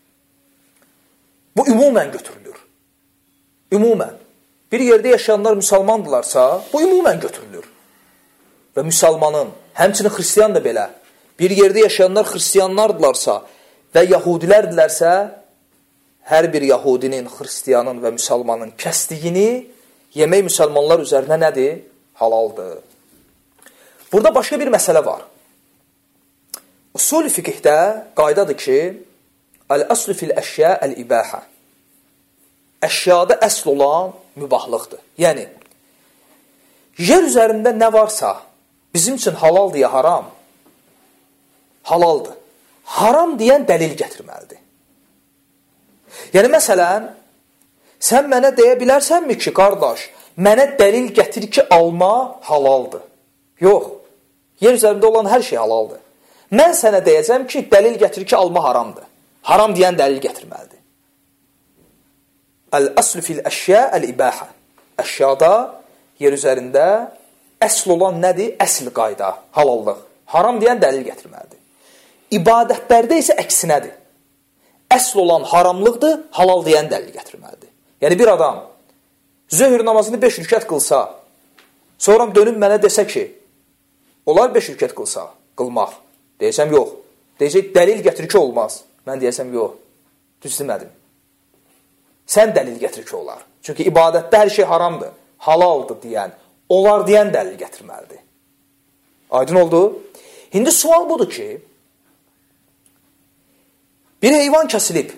bu ümumən götürülür. Ümumən. Bir yerdə yaşayanlar müsəlmandırlarsa, bu ümumən götürülür. Və müsəlmanın, həmçinin xristiyan da belə, bir yerdə yaşayanlar xristiyanlardırlarsa və yahudilərdirlərsə, hər bir yahudinin, xristiyanın və müsəlmanın kəsdiyini yemək müsəlmanlar üzərinə nədir? Halaldır. Burada başqa bir məsələ var. Usul-i fiqhdə qaydadır ki, əl-əslu fil-əşya əl-ibahə. Əşyada əsl olan mübahlıqdır. Yəni, yer üzərində nə varsa, bizim üçün halaldır ya haram? Halaldır. Haram deyən dəlil gətirməlidir. Yəni, məsələn, sən mənə deyə bilərsənmi ki, qardaş, mənə dəlil gətir ki, alma halaldır. Yox, yer üzərində olan hər şey halaldır. Mən sənə deyəcəm ki, dəlil gətir ki, alma haramdır. Haram deyən dəlil gətirməlidir. Əl-əslu fil-əşya əl-ibahə. Əşyada, yer üzərində əsl olan nədir? Əsl qayda, halallıq. Haram deyən dəlil gətirməlidir. İbadətlərdə isə əksinədir. Əsl olan haramlıqdır, halal deyən dəlil gətirməlidir. Yəni, bir adam zöhr namazını beş rükət qılsa, sonra dönüb mənə desə ki, olar beş rükət qılsa, qılmaq. Deyəcəm, yox. Deyəcək, dəlil gətir ki, olmaz. Mən deyəcəm, yox. Düz demədim. Sən dəlil gətir ki, olar. Çünki ibadətdə hər şey haramdır, halaldır deyən, olar deyən dəlil gətirməlidir. Aydın oldu? İndi sual budur ki, bir heyvan kəsilib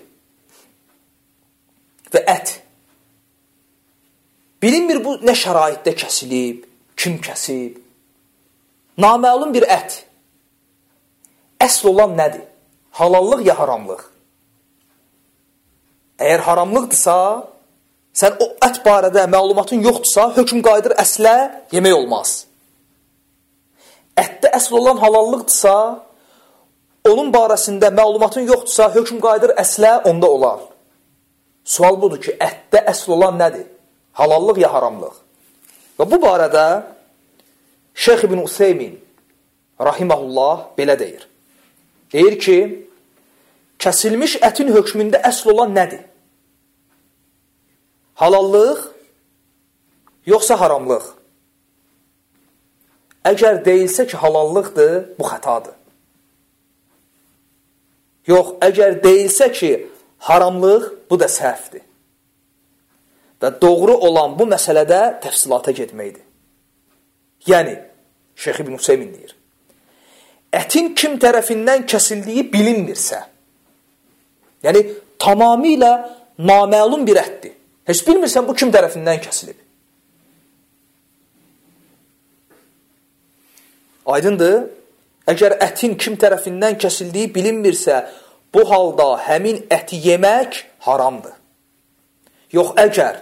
və ət. Bilinmir bu nə şəraitdə kəsilib, kim kəsib. Naməlum bir ət. Əsl olan nədir? Halallıq ya haramlıq? Əgər haramlıqdırsa, sən o ət barədə məlumatın yoxdursa, hökm qaydır əslə yemək olmaz. Ətdə əsl olan halallıqdırsa, onun barəsində məlumatın yoxdursa, hökm qaydır əslə onda olar. Sual budur ki, ətdə əsl olan nədir? Halallıq ya haramlıq? Və bu barədə Şeyx ibn Useymin rahiməhullah belə deyir. Deyir ki, kəsilmiş ətin hökmündə əsl olan nədir? Halallıq, yoxsa haramlıq? Əgər deyilsə ki, halallıqdır, bu xətadır. Yox, əgər deyilsə ki, haramlıq, bu da səhvdir. Və doğru olan bu məsələdə təfsilata getməkdir. Yəni, Şeyx ibn Useymin deyir, ətin kim tərəfindən kəsildiyi bilinmirsə, yəni tamamilə naməlum bir ətdir. Heç bilmirsən bu kim tərəfindən kəsilib. Aydındır? Əgər ətin kim tərəfindən kəsildiyi bilinmirsə, bu halda həmin əti yemək haramdır. Yox, əgər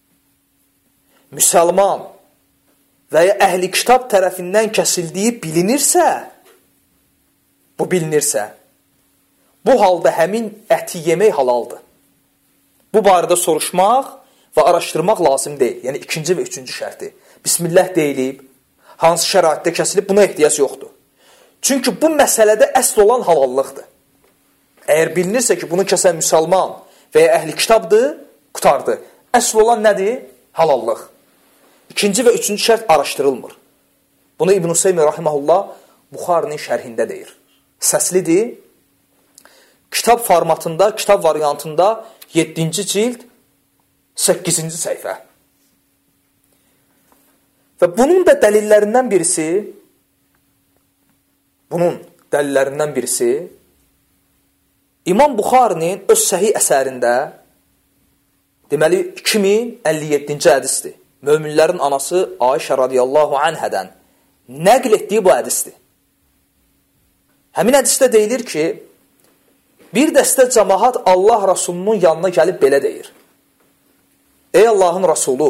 müsəlman və ya əhli kitab tərəfindən kəsildiyi bilinirsə, bu bilinirsə, bu halda həmin əti yemək halaldır. Bu barədə soruşmaq və araşdırmaq lazım deyil. Yəni ikinci və üçüncü şərti. Bismillah deyilib, hansı şəraitdə kəsilib, buna ehtiyac yoxdur. Çünki bu məsələdə əsl olan halallıqdır. Əgər bilinirsə ki, bunu kəsən müsəlman və ya əhli kitabdır, qutardı. Əsl olan nədir? Halallıq. İkinci və üçüncü şərt araşdırılmır. Bunu İbn-i Hüseyn rahimehullah Buxarinin şərhində deyir. Səslidir. Kitab formatında, kitab variantında yeddinci cild səkkizinci səhifə. Və bunun da dəlillərindən birisi bunun dəlillərindən birisi İmam Buxarinin öz səhih əsərində deməli iki min əlli yeddinci hədisdir. Möminlərin anası Ayşə radiyallahu anhədən nəql etdiyi bu hədisdir. Həmin hədisdə deyilir ki, bir dəstə cəmaat Allah Rasulunun yanına gəlib belə deyir. Ey Allahın Rasulü,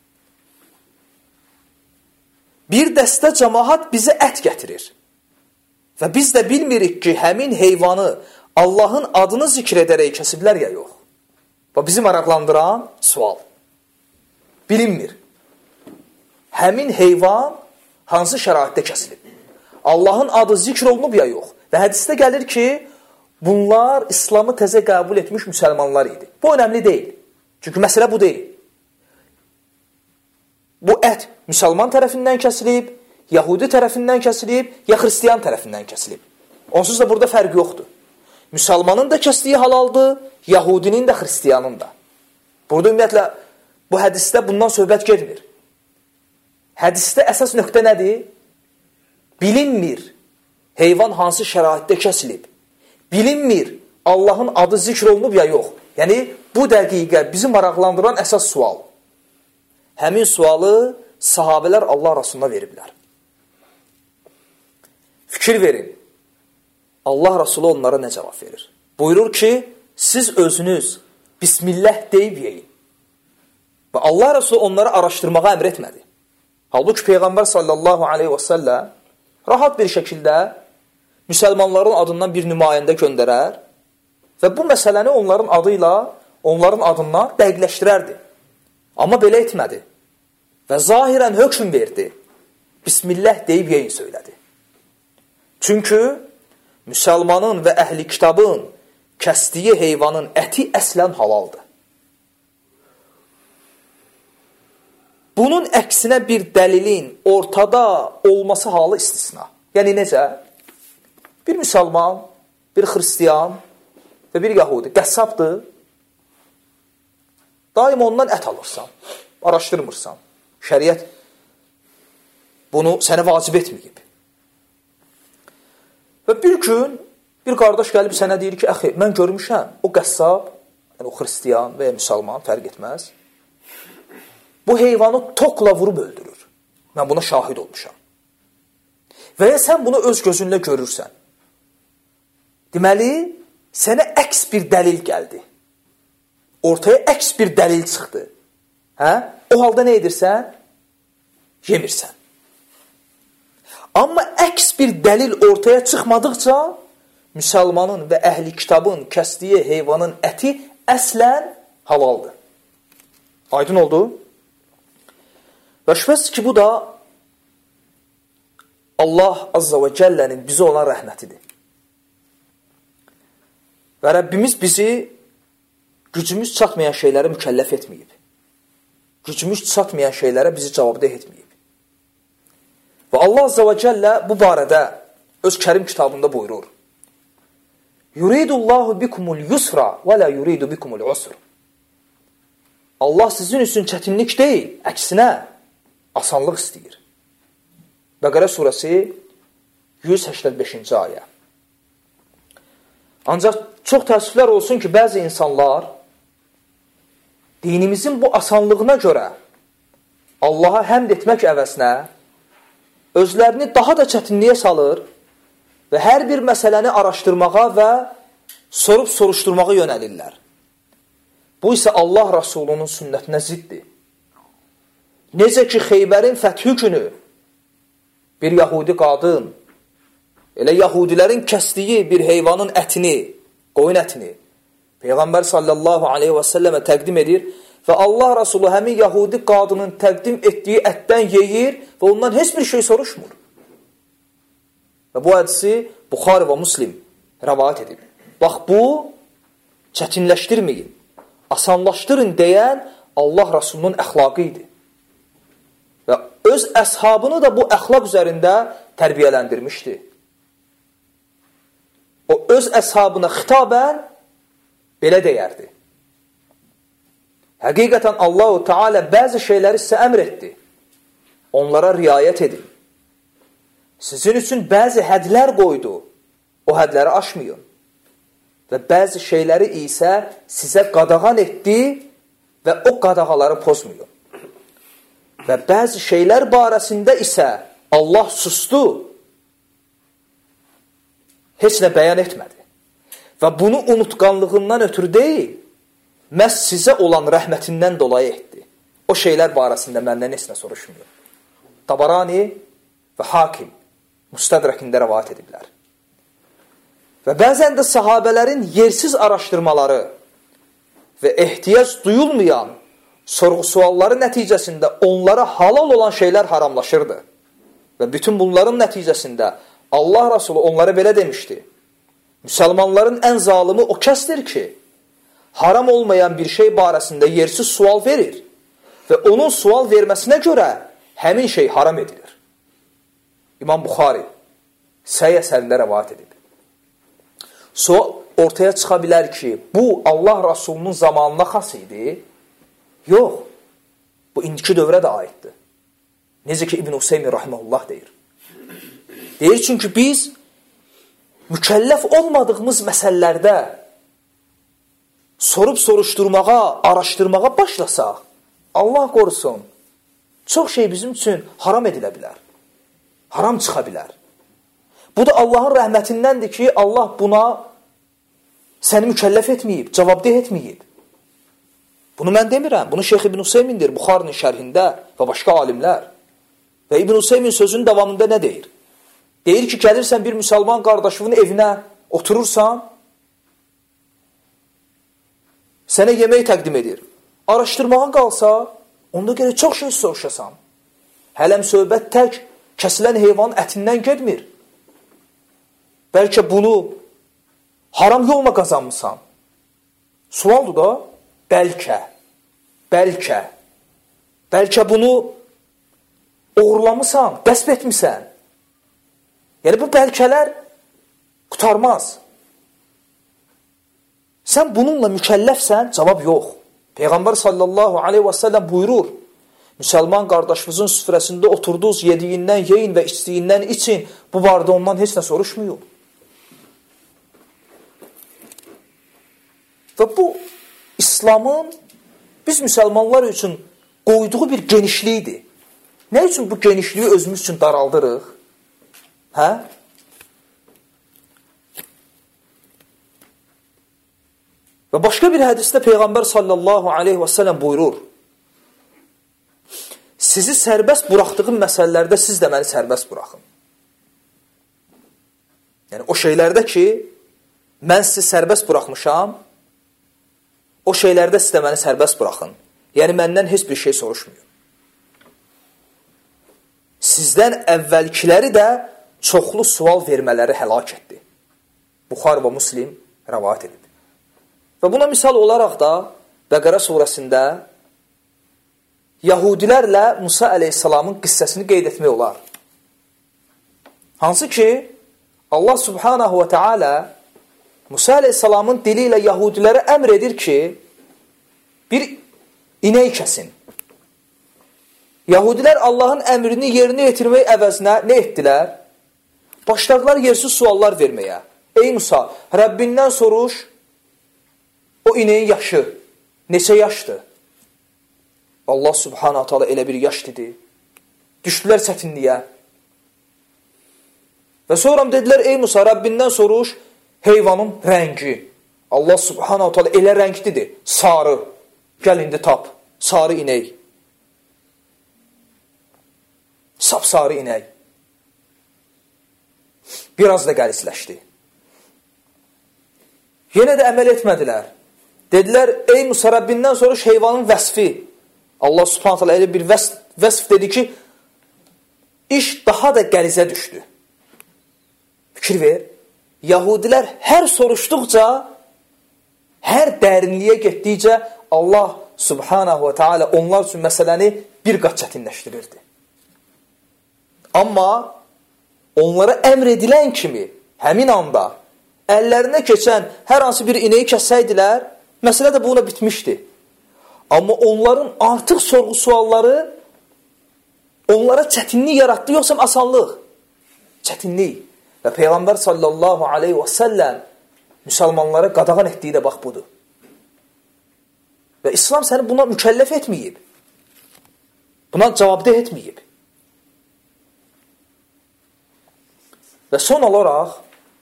bir dəstə cəmaat bizə ət gətirir və biz də bilmirik ki, həmin heyvanı Allahın adını zikr edərək kəsiblər ya yox. Və bizi maraqlandıran sual. Bilinmir. Həmin heyvan hansı şəraitdə kəsilib? Allahın adı zikr olunub ya yox. Və hədisdə gəlir ki, bunlar İslamı təzə qəbul etmiş müsəlmanlar idi. Bu önəmli deyil. Çünki məsələ bu deyil. Bu ət müsəlman tərəfindən kəsilib, Yahudi tərəfindən kəsilib, ya Xristiyan tərəfindən kəsilib. Onsuz da burada fərq yoxdur. Müsəlmanın da kəsdiyi halaldır, Yahudinin də, Xristiyanın da. Burada ümumiyyətlə, bu hədisdə bundan söhbət getmir. Hədisdə əsas nöqtə nədir? Bilinmir, heyvan hansı şəraitdə kəsilib. Bilinmir, Allahın adı zikr olunub ya yox. Yəni, bu dəqiqə bizi maraqlandıran əsas sual. Həmin sualı sahabələr Allah Rasuluna veriblər. Fikir verin. Allah Rasulü onlara nə cavab verir? Buyurur ki, siz özünüz Bismillah deyib yeyin. Və Allah Rasulü onları araşdırmağa əmr etmədi. Halbuki Peyğəmbər sallallahu aleyhi və səlləm rahat bir şəkildə müsəlmanların adından bir nümayəndə göndərər və bu məsələni onların adıyla, onların adından dəqiqləşdirərdi. Amma belə etmədi və zahirən hökm verdi. Bismillah deyib yeyin söylədi. Çünki müsəlmanın və əhli kitabın kəsdiyi heyvanın əti əslən halaldır. Bunun əksinə bir dəlilin ortada olması halı istisna. Yəni necə? Bir müsəlman, bir xristiyan və bir yahudi qəssabdır. Daim ondan ət alırsan, araşdırmırsan. Şəriət bunu sənə vacib etməyib. Və bir gün bir qardaş gəlib sənə deyir ki, əxi, mən görmüşəm, o qəssab, yəni o xristiyan və ya müsəlman, fərq etməz, bu heyvanı tokla vurub öldürür. Mən buna şahid olmuşam. Və ya sən bunu öz gözünlə görürsən. Deməli, sənə əks bir dəlil gəldi. Ortaya əks bir dəlil çıxdı. Hə? O halda nə edirsən? Yemirsən. Amma əks bir dəlil ortaya çıxmadıqca, müsəlmanın və əhli kitabın kəsdiyi heyvanın əti əslən halaldır. Aydın oldu? Və şübhəsiz ki, bu da Allah Azza və Cəllənin bizə olan rəhmətidir. Və Rəbbimiz bizi gücümüz çatmayan şeylərə mükəlləf etməyib. Gücümüz çatmayan şeylərə bizi cavabdeh etməyib. Və Allah Azza və Cəllə bu barədə öz kərim kitabında buyurur. Yuridullahu bikumul yusra və la yuridu bikumul usr. Allah sizin üçün çətinlik deyil, əksinə asanlıq istəyir. Bəqərə surəsi yüz səksən beşinci ayə. Ancaq çox təəssüflər olsun ki, bəzi insanlar dinimizin bu asanlığına görə Allaha həmd etmək əvəzinə özlərini daha da çətinliyə salır və hər bir məsələni araşdırmağa və sorub soruşturmağa yönəlirlər. Bu isə Allah Rasulunun sünnətinə ziddir. Necə ki, Xeybərin fəthi günü bir yahudi qadın elə yahudilərin kəsdiyi bir heyvanın ətini, qoyun ətini Peyğəmbər sallallahu aleyhi və səlləmə təqdim edir və Allah Rasulü həmin Yahudi qadının təqdim etdiyi ətdən yeyir və ondan heç bir şey soruşmur. Və bu hədisi Buxari və Müslim rəvayət edib. Bax, bu çətinləşdirməyin, asanlaşdırın deyən Allah Rasulunun əxlaqı idi. Və öz əshabını da bu əxlaq üzərində tərbiyələndirmişdi. O öz əshabına xitabən belə deyərdi. Həqiqətən Allah-u Teala bəzi şeyləri sizə əmr etdi. Onlara riayət edin. Sizin üçün bəzi hədlər qoydu. O hədləri aşmayın. Və bəzi şeyləri isə sizə qadağan etdi və o qadağaları pozmayın. Və bəzi şeylər barəsində isə Allah sustu. Heç nə bəyan etmədi. Və bunu unutqanlığından ötürü deyil, məhz sizə olan rəhmətindən dolayı etdi. O şeylər barəsində məndən heç nə soruşmuyor. Tabarani və Hakim Müstədrəkində rəvayət ediblər. Və bəzən də sahabələrin yersiz araşdırmaları və ehtiyac duyulmayan sorğu-sualları nəticəsində onlara halal olan şeylər haramlaşırdı. Və bütün bunların nəticəsində Allah Rasulü onlara belə demişdi. Müsəlmanların ən zalimi o kəsdir ki, haram olmayan bir şey barəsində yersiz sual verir və onun sual verməsinə görə həmin şey haram edilir. İmam Buxari Səy əsərində rəvayət edib. So, ortaya çıxa bilər ki, bu Allah Rasulunun zamanına xas idi. Yox, bu indiki dövrə də aiddir. Necə ki, İbn Hüseymin rahimehullah deyir. Deyir, çünki biz mükəlləf olmadığımız məsələlərdə sorub soruşturmağa, araşdırmağa başlasaq, Allah qorusun, çox şey bizim üçün haram edilə bilər. Haram çıxa bilər. Bu da Allahın rəhmətindəndir ki, Allah buna səni mükəlləf etməyib, cavabdeh etməyib. Bunu mən demirəm. Bunu Şeyx İbn Hüseymindir, Buxarinin şərhində və başqa alimlər. Və İbn Hüseymin sözünün davamında nə deyir? Deyir ki, gəlirsən bir müsəlman qardaşının evinə, oturursan, sənə yemək təqdim edir. Araşdırmağa qalsa, onda görə çox şey soruşasan. Hələm söhbət tək kəsilən heyvanın ətindən gedmir. Bəlkə bunu haram yolla qazanmışsan. Sualdır da, bəlkə, bəlkə, bəlkə bunu uğurlamısan, qəsb etmirsən. Yəni, bu bəlkələr qutarmaz. Sən bununla mükəlləfsən, cavab yox. Peyğəmbər sallallahu aleyhi və səlləm buyurur, müsəlman qardaşımızın süfrəsində oturdunuz, yediyindən yeyin və içdiyindən için, bu barədə ondan heç nə soruşmuyor. Və bu, İslamın biz müsəlmanlar üçün qoyduğu bir genişliyidir. Nə üçün bu genişliyi özümüz üçün daraldırıq? Hə? Və başqa bir hədisdə Peyğəmbər sallallahu aleyhi və səlləm buyurur, sizi sərbəst buraxdığım məsələlərdə siz də məni sərbəst buraxın. Yəni, o şeylərdə ki, mən sizi sərbəst buraxmışam, o şeylərdə siz də məni sərbəst buraxın. Yəni, məndən heç bir şey soruşmuyor. Sizdən əvvəlkiləri də çoxlu sual vermələri həlak etdi. Buxar və Müslim rəvayət edib. Və buna misal olaraq da Bəqərə surəsində Yahudilərlə Musa əleyhissalamın qissəsini qeyd etmək olar. Hansı ki, Allah subhanahu və teala Musa əleyhissalamın dili ilə Yahudilərə əmr edir ki, bir inək kəsin. Yahudilər Allahın əmrini yerinə yetirmək əvəzinə nə etdilər? Başladılar yersiz suallar verməyə. Ey Musa, Rəbbindən soruş, o inəyin yaşı, neçə yaşdır? Allah subhanahu teala elə bir yaş dedi. Düşdülər çətinliyə. Və sonra dedilər, ey Musa, Rəbbindən soruş, heyvanın rəngi. Allah subhanahu teala elə rənglidir, sarı. Gəl indi tap, sarı inək. Sapsarı inək. Biraz da qəlisləşdi. Yenə də əməl etmədilər. Dedilər, ey Musa, Rəbbindən soruş heyvanın vəsfi. Allah subhanət hələ elə bir vəsf, vəsf dedi ki, iş daha da qəlizə düşdü. Fikir ver, Yahudilər hər soruşduqca, hər dərinliyə getdikcə Allah subhanahu və teala onlar üçün məsələni bir qat çətinləşdirirdi. Amma onlara əmr edilən kimi, həmin anda əllərinə keçən hər hansı bir ineyi kəssəydilər, məsələ də buna bitmişdi. Amma onların artıq sorğu sualları onlara çətinlik yaratdı, yoxsa asanlıq? Çətinlik. Və Peyğəmbər sallallahu aleyhi və səlləm müsəlmanlara qadağan etdiyi də bax budur. Və İslam səni buna mükəlləf etməyib. Buna cavabdeh etməyib. Və son olaraq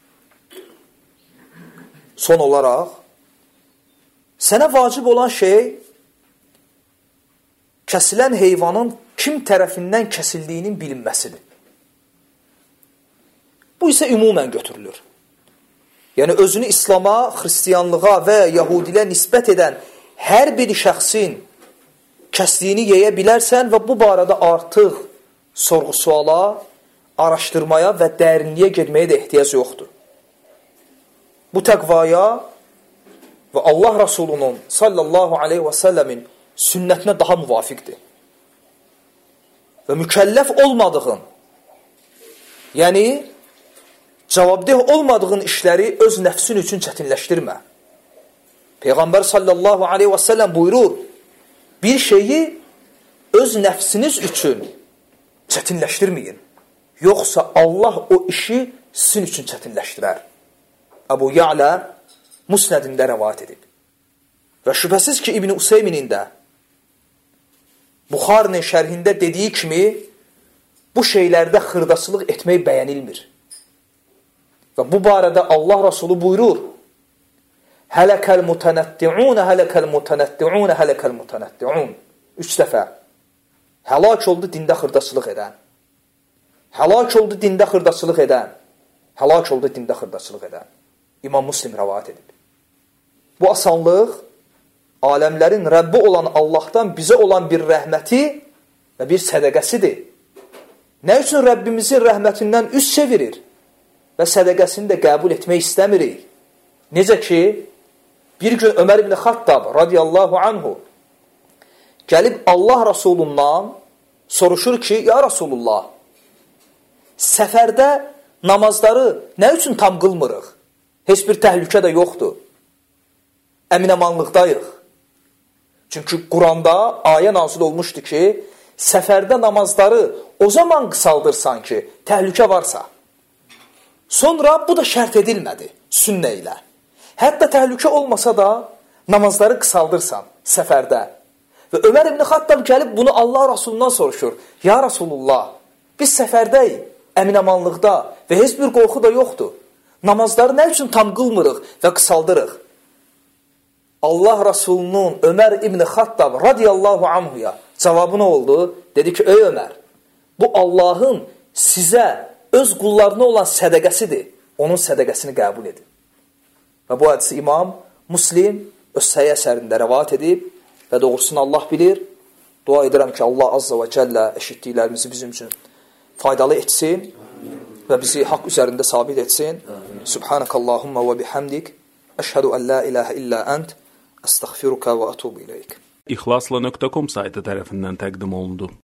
son olaraq sənə vacib olan şey kəsilən heyvanın kim tərəfindən kəsildiyinin bilinməsidir. Bu isə ümumən götürülür. Yəni, özünü İslama, xristiyanlığa və Yahudilə nisbət edən hər bir şəxsin kəsdiyini yeyə bilərsən və bu barədə artıq sorğu-suala, araşdırmaya və dərinliyə getməyə də ehtiyac yoxdur. Bu təqvaya və Allah Rasulunun sallallahu aleyhi və səlləmin sünnətinə daha müvafiqdir. Və mükəlləf olmadığın, yəni cavabdeh olmadığın işləri öz nəfsin üçün çətinləşdirmə. Peyğəmbər sallallahu aleyhi və səlləm buyurur, bir şeyi öz nəfsiniz üçün çətinləşdirməyin. Yoxsa Allah o işi sizin üçün çətinləşdirər. Əbu Ya'la Musnədində rəvayət edib. Və şübhəsiz ki, İbn Useyminin də Buxarinin şərhində dediyi kimi bu şeylərdə xırdaçılıq etmək bəyənilmir. Və bu barədə Allah Rasulü buyurur, Hələkəl mutanətti'un, hələkəl mutanətti'un, hələkəl mutanətti'un. Üç dəfə. Həlak oldu dində xırdaçılıq edən. Həlak oldu dində xırdaçılıq edən. Həlak oldu dində xırdaçılıq edən. İmam Muslim rəvayət edib. Bu asanlıq aləmlərin Rəbbi olan Allahdan bizə olan bir rəhməti və bir sədəqəsidir. Nə üçün Rəbbimizin rəhmətindən üz çevirir və sədəqəsini də qəbul etmək istəmirik? Necə ki, bir gün Ömər ibn Xattab radiyallahu anhu gəlib Allah Rasulundan soruşur ki, ya Rasulullah, səfərdə namazları nə üçün tam qılmırıq? Heç bir təhlükə də yoxdur. Əminəmanlıqdayıq. Çünki Quranda ayə nazil olmuşdu ki, səfərdə namazları o zaman qısaldırsan ki, təhlükə varsa. Sonra bu da şərt edilmədi sünnə ilə. Hətta təhlükə olmasa da namazları qısaldırsan səfərdə. Və Ömər ibn Xattab gəlib bunu Allah Rasulundan soruşur. Ya Rasulullah, biz səfərdəyik, əminəmanlıqda və heç bir qorxu da yoxdur. Namazları nə üçün tam qılmırıq və qısaldırıq? Allah Rasulunun Ömər ibn Xattab radiyallahu anhuya cavabı nə oldu? Dedi ki, ey Ömər, bu Allahın sizə öz qullarına olan sədəqəsidir. Onun sədəqəsini qəbul edin. Və bu hədisi İmam Muslim öz səhih əsərində rəvayət edib və doğrusunu Allah bilir. Dua edirəm ki, Allah azza və cəllə eşitdiklərimizi bizim üçün faydalı etsin və bizi haqq üzərində sabit etsin. Subhanakallahumma və bihamdik. Əşhədu ən la ilahə illə ənt. Əstəğfiruka və ətubu iləyik. İxlasla nöqtə com saytı tərəfindən təqdim olundu.